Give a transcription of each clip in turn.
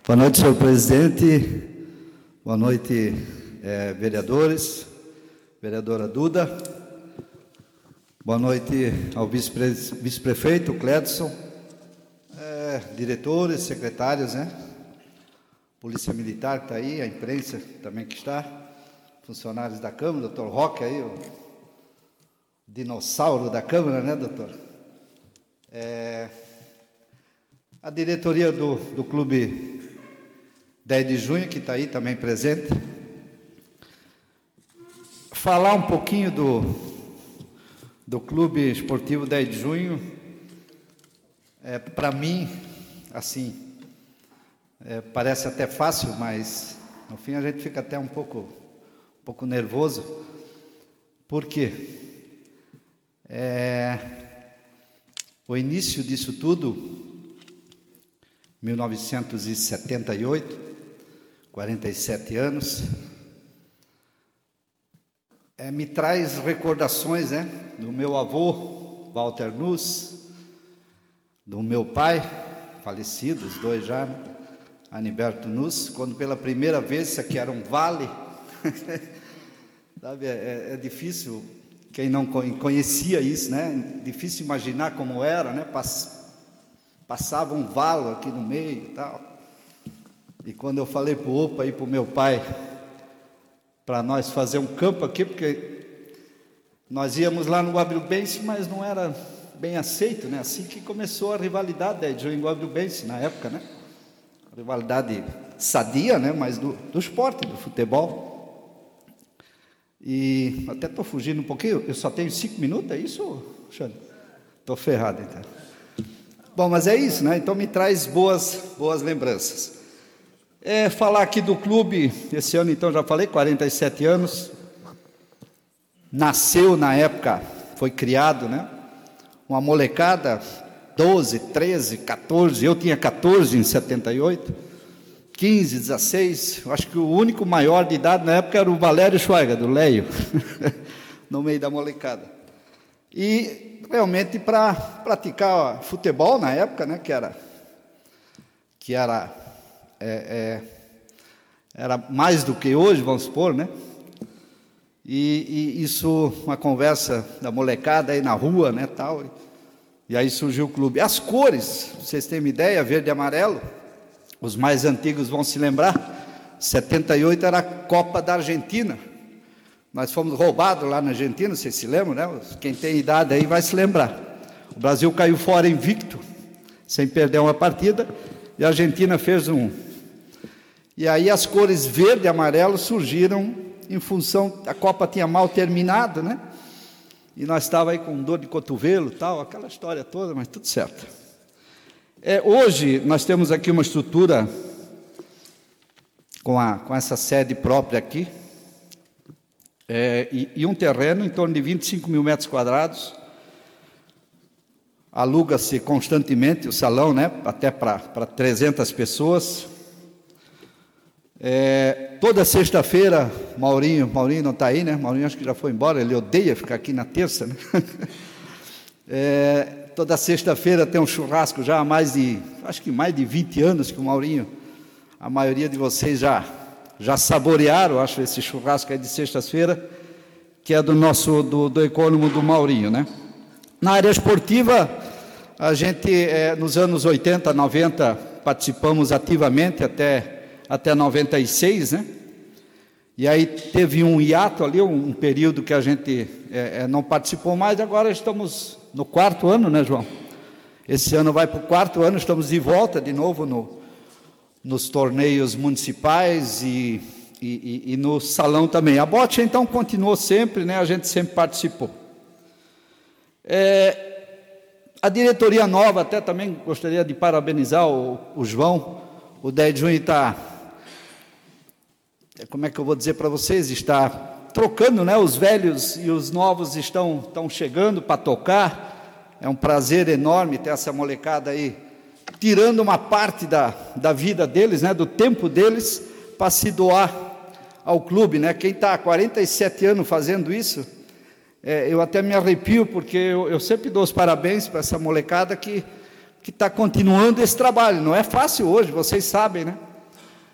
Boa noite, senhor presidente. Boa noite, vereadores. Vereadora Duda. Boa noite ao vice-prefeito Cledson, diretores, secretários, Polícia Militar que está aí, a imprensa também que está, funcionários da Câmara, doutor Roque aí, o dinossauro da Câmara, doutor? A diretoria do Clube 10 de Junho, que está aí também presente. Falar um pouquinho do Clube Esportivo 10 de Junho, para mim, assim, parece até fácil, mas no fim a gente fica até um pouco nervoso. Por quê? O início disso tudo, 1978, 47 anos, me traz recordações, do meu avô, Walter Nuss, do meu pai, falecido, os dois já, Aniberto Nuss, quando pela primeira vez, isso aqui era um vale, sabe, é difícil, quem não conhecia isso, difícil imaginar como era, passava um valo aqui no meio e tal, e quando eu falei para o Opa e para o meu pai, para nós fazer um campo aqui, porque nós íamos lá no Guabirubense, mas não era bem aceito, assim que começou a rivalidade de Joinville Guabirubense na época, rivalidade sadia, mas do esporte, do futebol. E até estou fugindo um pouquinho, eu só tenho 5 minutos, é isso, Xande? Estou ferrado, então. Bom, mas é isso, então me traz boas lembranças. Falar aqui do clube, esse ano então já falei, 47 anos, nasceu na época, foi criado, uma molecada, 12, 13, 14, eu tinha 14 em 78, 15, 16, eu acho que o único maior de idade na época era o Valério Schweiger, do Leio, no meio da molecada. E realmente para praticar futebol na época, que era mais do que hoje, vamos supor, e isso, uma conversa da molecada aí na rua, tal, e aí surgiu o clube. As cores, vocês têm uma ideia, verde e amarelo, os mais antigos vão se lembrar, 78 era a Copa da Argentina, nós fomos roubados lá na Argentina, vocês se lembram, Quem tem idade aí vai se lembrar. O Brasil caiu fora invicto, sem perder uma partida, e a Argentina fez E aí as cores verde e amarelo surgiram em função, a Copa tinha mal terminado, E nós estávamos aí com dor de cotovelo, tal, aquela história toda, mas tudo certo. Hoje nós temos aqui uma estrutura com essa sede própria aqui, e um terreno em torno de 25 mil metros quadrados, aluga-se constantemente o salão, até para 300 pessoas. Toda sexta-feira, Maurinho não está aí, Maurinho acho que já foi embora, ele odeia ficar aqui na terça, toda sexta-feira tem um churrasco já há mais de 20 anos que o Maurinho, a maioria de vocês já saborearam, acho, esse churrasco aí de sexta-feira, que é do econômico do Maurinho, Na área esportiva, a gente, nos anos 80, 90, participamos ativamente até 96, E aí teve um hiato ali, um período que a gente não participou mais, agora estamos no 4º ano, João? Esse ano vai para o 4º ano, estamos de volta de novo nos torneios municipais e no salão também. A bote, então, continuou sempre, a gente sempre participou. A diretoria nova, até também gostaria de parabenizar o João, o 10 de junho está, como é que eu vou dizer para vocês, está trocando, os velhos e os novos estão chegando para tocar, é um prazer enorme ter essa molecada aí, tirando uma parte da vida deles, do tempo deles, para se doar ao clube, quem está há 47 anos fazendo isso, eu até me arrepio, porque eu sempre dou os parabéns para essa molecada que está continuando esse trabalho. Não é fácil hoje, vocês sabem,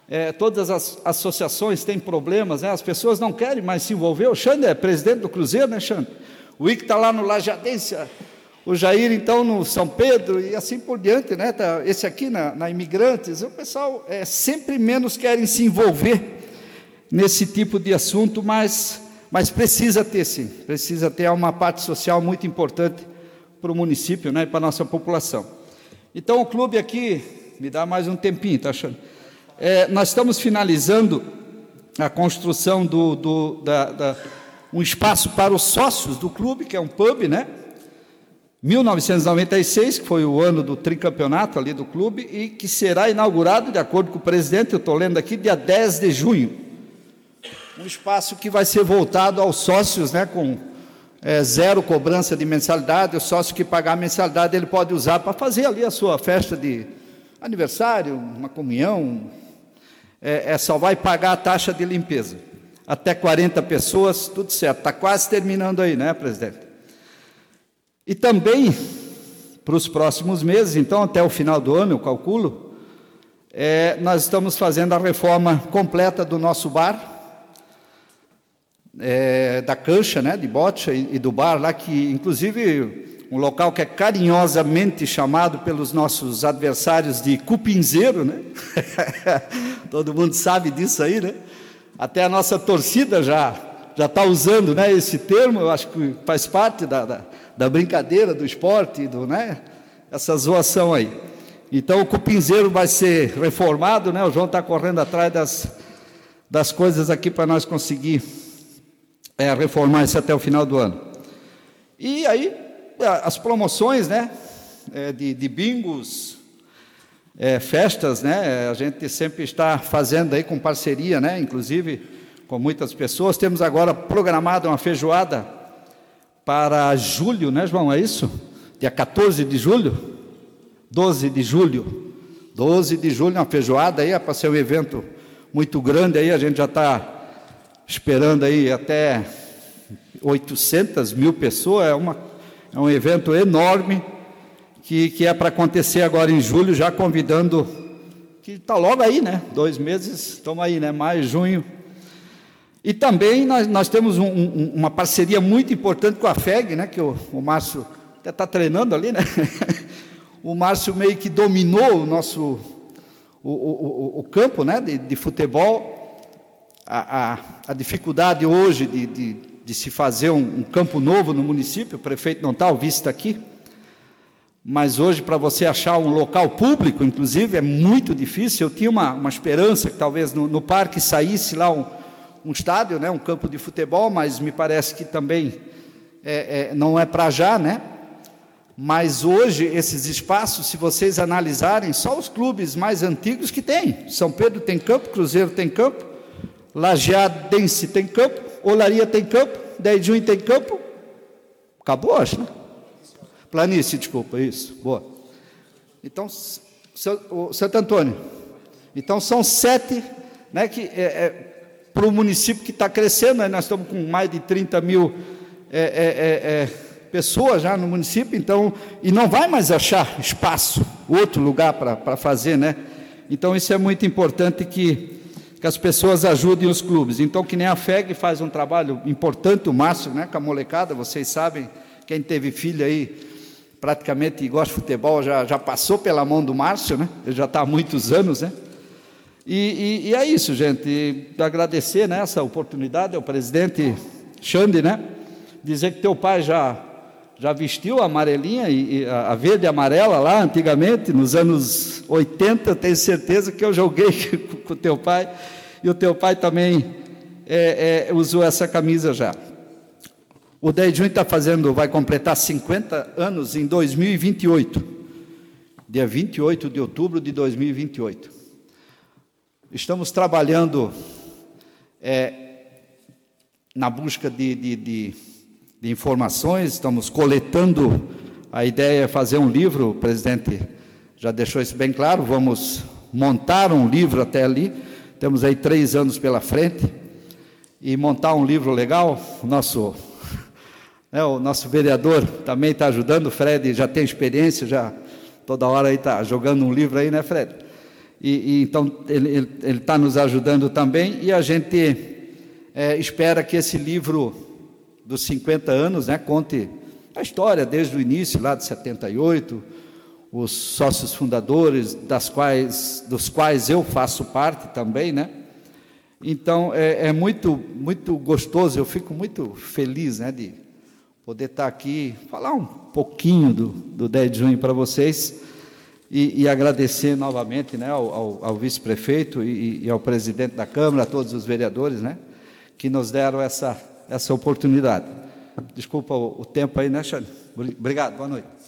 todas as associações têm problemas, né? As pessoas não querem mais se envolver. O Xande é presidente do Cruzeiro, né, Xande? O Ico está lá no Lajadense, o Jair, então, no São Pedro, e assim por diante, né? Esse aqui na Imigrantes. O pessoal sempre menos querem se envolver nesse tipo de assunto, mas precisa ter, sim. Precisa ter uma parte social muito importante para o município, né? E para a nossa população. Então, o clube aqui, me dá mais um tempinho, tá achando? Nós estamos finalizando a construção um espaço para os sócios do clube, que é um pub, né? 1996, que foi o ano do tricampeonato ali do clube, e que será inaugurado, de acordo com o presidente, eu estou lendo aqui, dia 10 de junho. Um espaço que vai ser voltado aos sócios, né? Com zero cobrança de mensalidade. O sócio que pagar a mensalidade, ele pode usar para fazer ali a sua festa de aniversário, uma comunhão. Só vai pagar a taxa de limpeza. Até 40 pessoas, tudo certo. Está quase terminando aí, né, presidente? E também, para os próximos meses, então, até o final do ano, eu calculo, nós estamos fazendo a reforma completa do nosso bar, da cancha, né, de bocha e do bar lá, que, inclusive, um local que é carinhosamente chamado pelos nossos adversários de cupinzeiro, né? Todo mundo sabe disso aí, né? Até a nossa torcida já está usando, né, esse termo. Eu acho que faz parte da brincadeira, do esporte, né, essa zoação aí. Então, o cupinzeiro vai ser reformado, né? O João está correndo atrás das coisas aqui para nós conseguir reformar isso até o final do ano. E aí, as promoções, né, de bingos, festas, né, a gente sempre está fazendo aí com parceria, né, inclusive com muitas pessoas. Temos agora programado uma feijoada para julho, né, João, é isso? Dia 14 de julho? 12 de julho. 12 de julho, uma feijoada aí, para ser um evento muito grande aí, a gente já está esperando aí até 800 mil pessoas, é um evento enorme, que é para acontecer agora em julho, já convidando, que está logo aí, né? 2 meses, estamos aí, né? Maio, junho. E também nós temos uma parceria muito importante com a FEG, né? Que o Márcio até está treinando ali, né? O Márcio meio que dominou o nosso o campo, né? De futebol. A dificuldade hoje de se fazer um campo novo no município, o prefeito não está, o vice está aqui, mas hoje, para você achar um local público, inclusive, é muito difícil. Eu tinha uma esperança que talvez no parque saísse lá um estádio, né, um campo de futebol, mas me parece que também não é para já, né? Mas hoje, esses espaços, se vocês analisarem, só os clubes mais antigos que tem. São Pedro tem campo, Cruzeiro tem campo, Lajeadense tem campo, Olaria tem campo, 10 de junho tem campo, acabou, acho, né? Planície, desculpa, isso, boa. Então, Santo Antônio, então são 7, né, que para o município que está crescendo, né, nós estamos com mais de 30 mil pessoas já no município, então, e não vai mais achar espaço, outro lugar para fazer, né? Então, isso é muito importante que as pessoas ajudem os clubes. Então, que nem a FEG faz um trabalho importante, o Márcio, né, com a molecada, vocês sabem, quem teve filho aí, praticamente gosta de futebol, já passou pela mão do Márcio, né, ele já está há muitos anos, né, e é isso, gente, e agradecer, né, essa oportunidade ao presidente Xande, né, dizer que teu pai já vestiu a amarelinha, e a verde e amarela lá, antigamente, nos anos 80, eu tenho certeza que eu joguei com o teu pai, e o teu pai também usou essa camisa já. O 10 de junho vai completar 50 anos em 2028, dia 28 de outubro de 2028. Estamos trabalhando na busca de informações, estamos coletando. A ideia é fazer um livro, o presidente já deixou isso bem claro, vamos montar um livro até ali, temos aí 3 anos pela frente, e montar um livro legal. O nosso vereador também está ajudando, o Fred já tem experiência, já toda hora aí está jogando um livro aí, né, Fred? Então ele está nos ajudando também, e a gente espera que esse livro dos 50 anos, né, conte a história desde o início, lá de 78, os sócios fundadores, dos quais eu faço parte também, né? Então, é muito, muito gostoso, eu fico muito feliz, né, de poder estar aqui, falar um pouquinho do 10 de junho para vocês, e agradecer novamente, né, ao vice-prefeito e ao presidente da Câmara, a todos os vereadores, né, que nos deram essa oportunidade. Desculpa o tempo aí, né, Xane? Obrigado, boa noite.